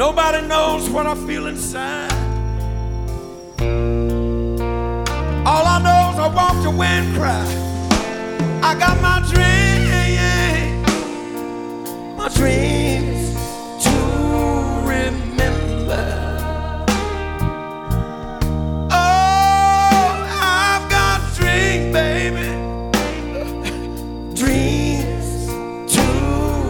Nobody knows what I feel inside. All I know is I walked away and cried. I got my dream.